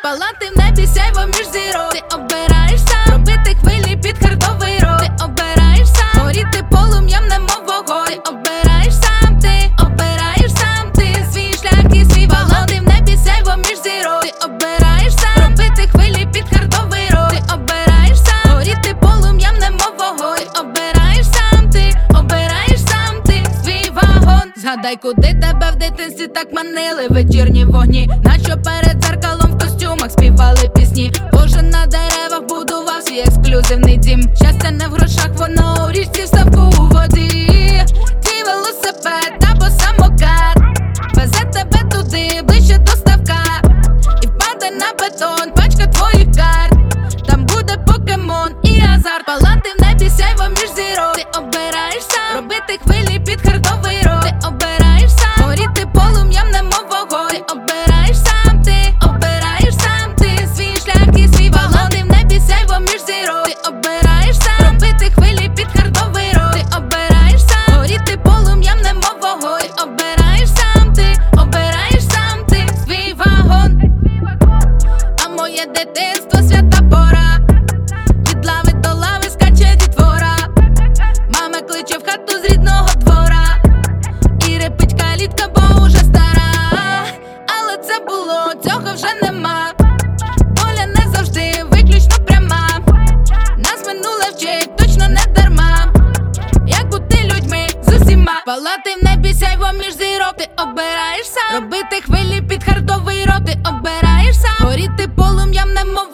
Палати в небі сяйво між зірок. Ти обираєш сам робити хвилі під хардовий рок. Ти обираєш сам горіти полум'ям, немов вогонь. Ти обираєш сам, ти обираєш сам, ти свій шлях і свій вагон. Палати в небі сяйво між зірок. Ти обираєш сам робити хвилі під хардовий рок. Ти обираєш сам горіти полум'ям, немов вогонь. Ти обираєш сам, ти обираєш сам, ти свій вагон. Згадай, куди тебе в дитинстві так манили вечірні вогні, наче перед дзеркалом в костюмах співали пісні. Кожен на деревах будував свій ексклюзивний дім. Щастя не в грошах, воно у річці, в ставку у воді. Твій велосипед або самокат везе тебе туди, ближче до ставка, і впаде на бетон пачка твоїх карт. Там буде покемон і азарт. Палати в небі сяйво між зірок. Ти обираєш сам робити хвилі під хардовий рок. Ти обираєш сам горіти полум'ям, немов вогонь. Ти обираєш сам, ти обираєш сам, ти свій шлях і свій вагон. Палати в небі сяйво між зірок. Ти обираєш сам робити хвилі під хардовий рок. Ти обираєш сам горіти полум'ям, немов вогонь. Ти обираєш сам, ти обираєш сам, ти свій вагон. А моє дитинство свята пора, від лави до лави скаче дітвора. Мама кличе в хату з рідного двора, і репить калітка, бо уже стара. Але це було, цього вже нема. Доля не завжди виключно пряма. Нас минуле вчить точно не дарма, як бути людьми з усіма. Палати в небі сяйво між зірок. Ти обираєш сам робити хвилі під хардовий рок. Ти обираєш сам горіти полум'ям, немов